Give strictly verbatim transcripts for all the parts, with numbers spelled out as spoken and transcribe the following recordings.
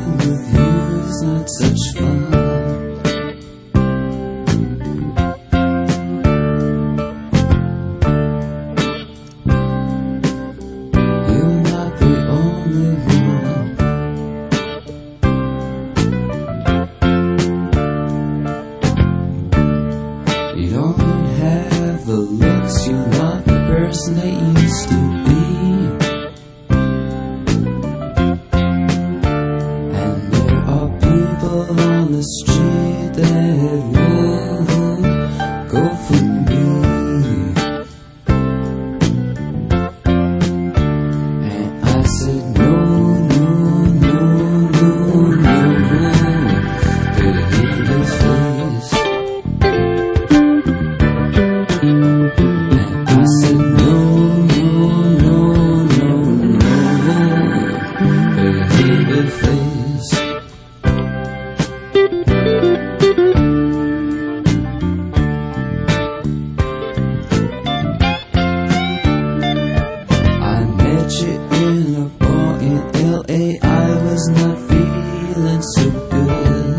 Living with you is not such fun. You're not the only one. You don't have the looks, you're not the person that you used to be. And there are people on the street that would go for me. And I said no, no, no, no, no, baby, face. And I said no, no, no, no, no, baby, face. I met you in a bar in L A. I was not feeling so good.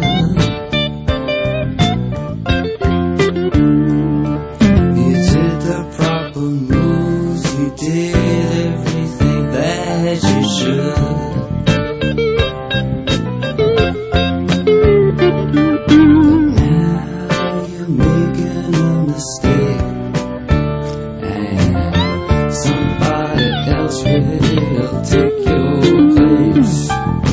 You did the proper moves, you did everything that you should. But now you're making a mistake, and somebody else will take your place.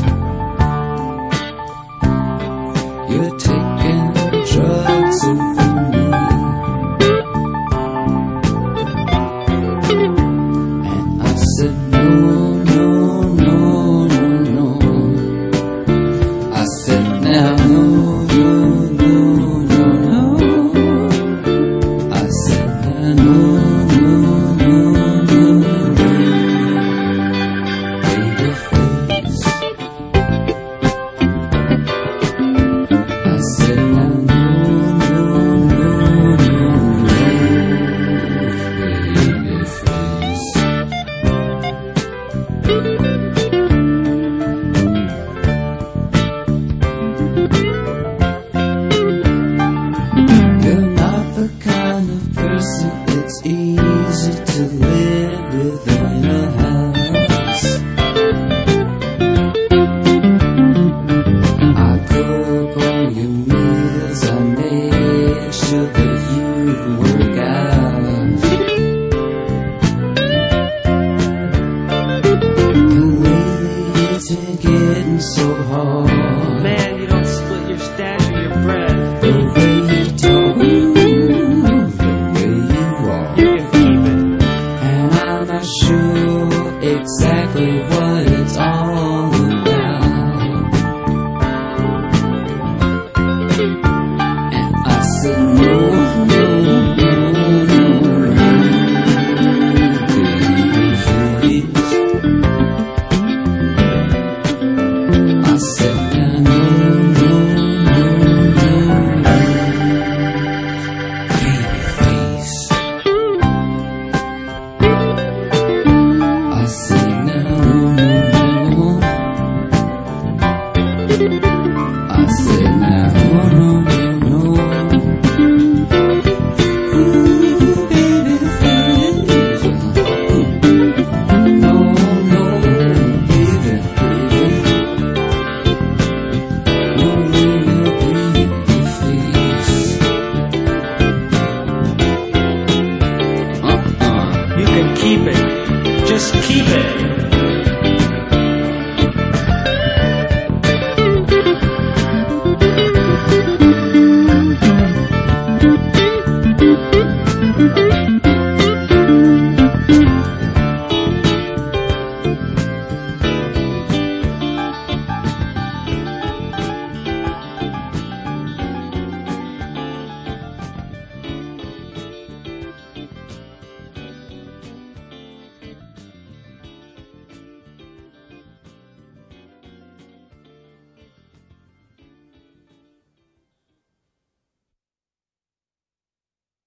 You're taking drugs over me, and I said no, no, no, no, no. I said now no, no, no, no, no. I said now no, no, no, no, no. Baby face. I said now no, no, no, no, no. Baby face. You're not the kind of person it's easy to live within a house. I cook all your meals, I make sure that you work out. And lately it's been getting so hard. Man, you don't split your stash.